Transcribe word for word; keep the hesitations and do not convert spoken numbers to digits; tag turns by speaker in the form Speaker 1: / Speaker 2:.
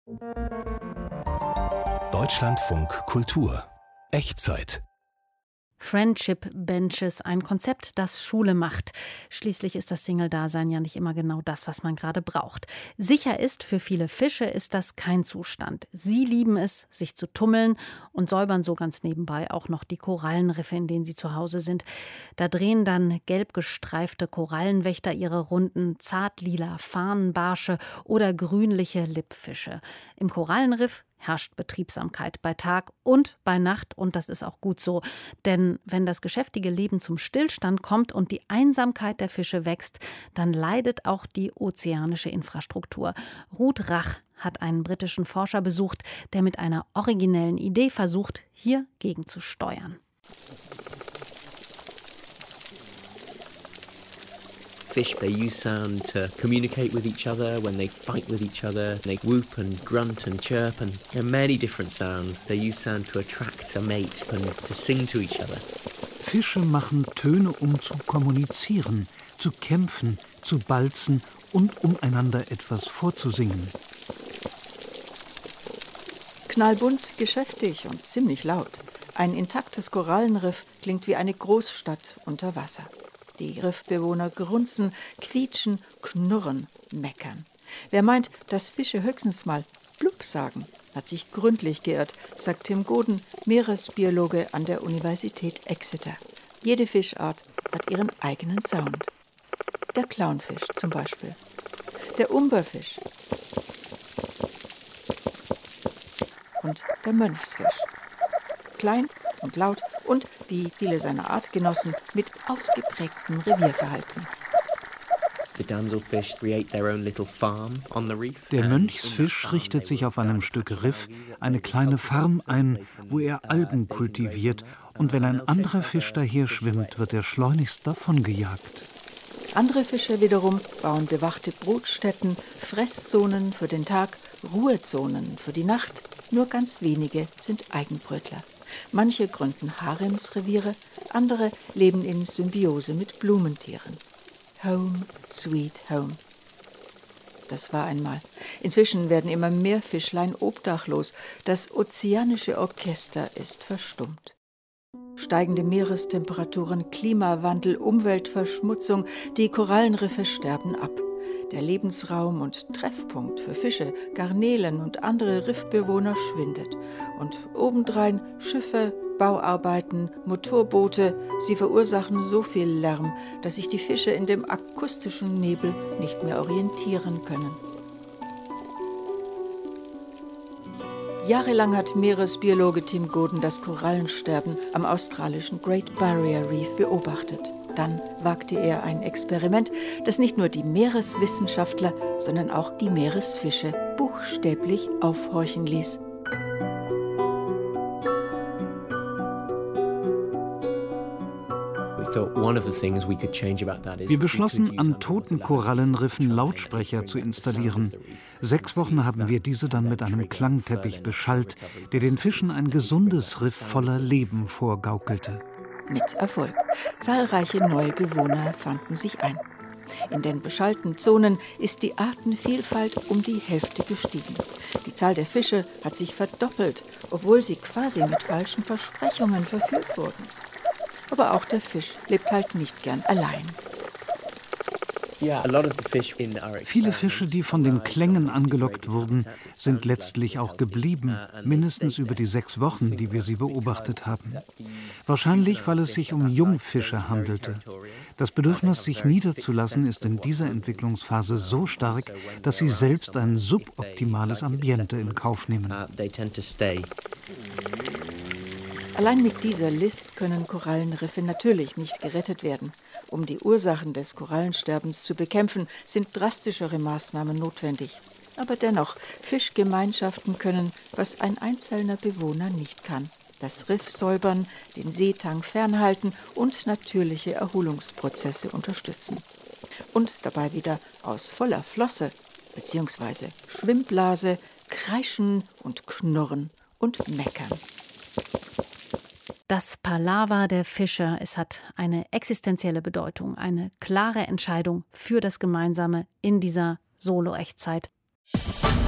Speaker 1: Deutschlandfunk Kultur Echtzeit.
Speaker 2: Friendship Benches, ein Konzept, das Schule macht. Schließlich ist das Single-Dasein ja nicht immer genau das, was man gerade braucht. Sicher ist, für viele Fische ist das kein Zustand. Sie lieben es, sich zu tummeln und säubern so ganz nebenbei auch noch die Korallenriffe, in denen sie zu Hause sind. Da drehen dann gelb gestreifte Korallenwächter ihre Runden, zartlila Fahnenbarsche oder grünliche Lippfische. Im Korallenriff herrscht Betriebsamkeit bei Tag und bei Nacht, und das ist auch gut so. Denn wenn das geschäftige Leben zum Stillstand kommt und die Einsamkeit der Fische wächst, dann leidet auch die ozeanische Infrastruktur. Ruth Rach hat einen britischen Forscher besucht, der mit einer originellen Idee versucht, hier gegenzusteuern.
Speaker 3: Fish, they use sound to communicate with each other. When they fight with each other, they whoop and grunt and chirp, and there are many different sounds. They use sound to attract a mate and to sing to each other.
Speaker 4: Fische machen Töne, um zu kommunizieren, zu kämpfen, zu balzen und um einander etwas vorzusingen.
Speaker 5: Knallbunt, geschäftig und ziemlich laut. Ein intaktes Korallenriff klingt wie eine Großstadt unter Wasser. Die Riffbewohner grunzen, quietschen, knurren, meckern. Wer meint, dass Fische höchstens mal blub sagen, hat sich gründlich geirrt, sagt Tim Goden, Meeresbiologe an der Universität Exeter. Jede Fischart hat ihren eigenen Sound. Der Clownfisch zum Beispiel. Der Umberfisch. Und der Mönchsfisch. Klein und laut und, wie viele seiner Artgenossen, mit ausgeprägtem Revierverhalten.
Speaker 4: Der Mönchsfisch richtet sich auf einem Stück Riff eine kleine Farm ein, wo er Algen kultiviert, und wenn ein anderer Fisch daher schwimmt, wird er schleunigst davongejagt.
Speaker 5: Andere Fische wiederum bauen bewachte Brutstätten, Fresszonen für den Tag, Ruhezonen für die Nacht. Nur ganz wenige sind Eigenbrötler. Manche gründen Haremsreviere, andere leben in Symbiose mit Blumentieren. Home, sweet home. Das war einmal. Inzwischen werden immer mehr Fischlein obdachlos. Das ozeanische Orchester ist verstummt. Steigende Meerestemperaturen, Klimawandel, Umweltverschmutzung, die Korallenriffe sterben ab. Der Lebensraum und Treffpunkt für Fische, Garnelen und andere Riffbewohner schwindet. Und obendrein Schiffe, Bauarbeiten, Motorboote, sie verursachen so viel Lärm, dass sich die Fische in dem akustischen Nebel nicht mehr orientieren können. Jahrelang hat Meeresbiologe Tim Goden das Korallensterben am australischen Great Barrier Reef beobachtet. Dann wagte er ein Experiment, das nicht nur die Meereswissenschaftler, sondern auch die Meeresfische buchstäblich aufhorchen ließ.
Speaker 4: Wir beschlossen, an toten Korallenriffen Lautsprecher zu installieren. Sechs Wochen haben wir diese dann mit einem Klangteppich beschallt, der den Fischen ein gesundes Riff voller Leben vorgaukelte.
Speaker 5: Mit Erfolg. Zahlreiche neue Bewohner fanden sich ein. In den beschallten Zonen ist die Artenvielfalt um die Hälfte gestiegen. Die Zahl der Fische hat sich verdoppelt, obwohl sie quasi mit falschen Versprechungen verführt wurden. Aber auch der Fisch lebt halt nicht gern allein.
Speaker 4: Viele Fische, die von den Klängen angelockt wurden, sind letztlich auch geblieben, mindestens über die sechs Wochen, die wir sie beobachtet haben. Wahrscheinlich, weil es sich um Jungfische handelte. Das Bedürfnis, sich niederzulassen, ist in dieser Entwicklungsphase so stark, dass sie selbst ein suboptimales Ambiente in Kauf nehmen.
Speaker 5: Allein mit dieser List können Korallenriffe natürlich nicht gerettet werden. Um die Ursachen des Korallensterbens zu bekämpfen, sind drastischere Maßnahmen notwendig. Aber dennoch, Fischgemeinschaften können, was ein einzelner Bewohner nicht kann. Das Riff säubern, den Seetang fernhalten und natürliche Erholungsprozesse unterstützen. Und dabei wieder aus voller Flosse bzw. Schwimmblase kreischen und knurren und meckern.
Speaker 2: Das Palaver der Fische, es hat eine existenzielle Bedeutung, eine klare Entscheidung für das Gemeinsame in dieser Solo-Echtzeit.